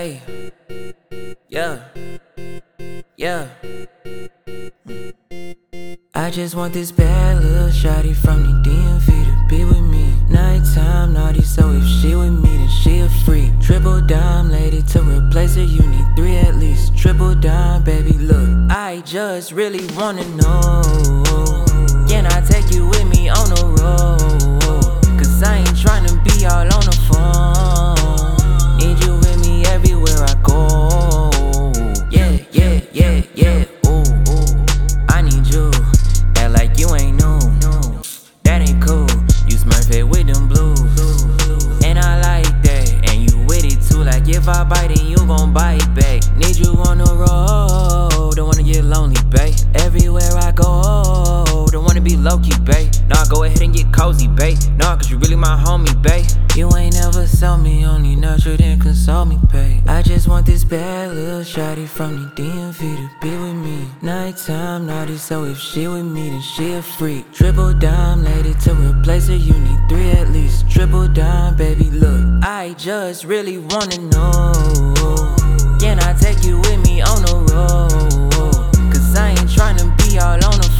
Hey, yeah, yeah. I just want this bad little shawty from the DMV to be with me. Nighttime naughty, so if she with me, then she a freak. Triple dime lady, to replace her, you need 3 at least. Triple dime, baby, look, I just really wanna know, can I take you with me on the road? Cause I ain't tryna be all on the phone. Need you with me everywhere I go. Yeah, yeah, yeah, yeah, ooh, ooh. I need you, act like you ain't new. That ain't cool, you smurf it with them blues. And I like that, and you with it too. Like if I bite it, you gon' bite back. Need you on the road, don't wanna get lonely, babe. Everywhere I go, don't wanna be low-key, babe. Nah, go ahead and get cozy, babe. Nah, cause you really my homie, babe. You ain't never saw me, only nurtured and console me, babe. I just want this bad little shawty from the DMV to be with me. Nighttime naughty, so if she with me, then she a freak. Triple dime lady, to replace her, you need 3 at least. Triple dime, baby, look, I just really wanna know, can I take you with me on the road? Cause I ain't tryna be all on the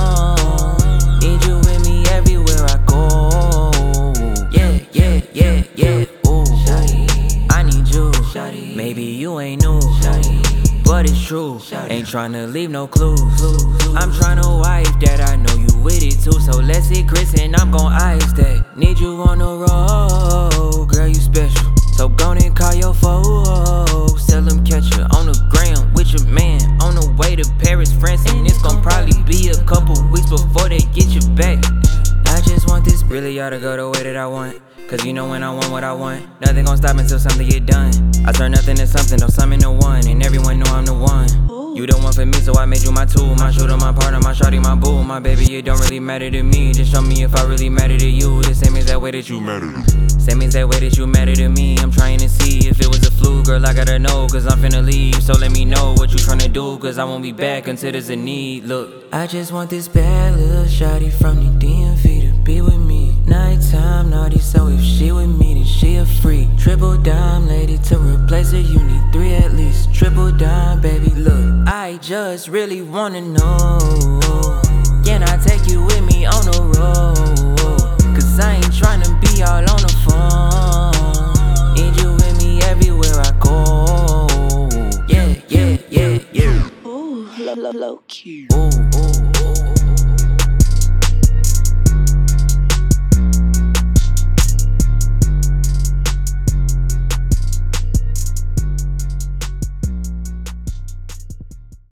phone. Need you with me everywhere I go. Yeah, yeah, yeah, yeah, ooh, I need you. Maybe you ain't new, but it's true. Ain't tryna leave no clues. I'm tryna wife that, I know you with it too. So let's hit Chris and I'm gon' ice that. Need you on the road, girl, you special. So go and call your folks, tell them catch you on the ground with your man. On the way to Paris, France, and it's gon' probably be a couple weeks before they get you back. I just want this, really ought to go the way that I want. Cause you know when I want what I want, nothing gon' stop until something get done. I turn nothing to something, don't summon to one, and everyone know I'm the one. You the one for me, so I made you my tool. My shooter, my partner, my shawty, my boo. My baby, it don't really matter to me. Just show me if I really matter to you. The same exact way that you matter to me. Same exact way that you matter to me. I'm trying to see if it was a fluke, girl, I gotta know. Cause I'm finna leave, so let me know what you tryna do. Cause I won't be back until there's a need. Look, I just want this bad little shawty from the DMV to be with me. Nighttime naughty, so if she with me, then she a freak. Triple dime lady, to replace her, you need 3 at least. Triple dime, baby, look, I just really wanna know, can I take you with me on the road? Cause I ain't tryna be all on the phone. Need you with me everywhere I go. Yeah, yeah, yeah, yeah. Ooh, low key.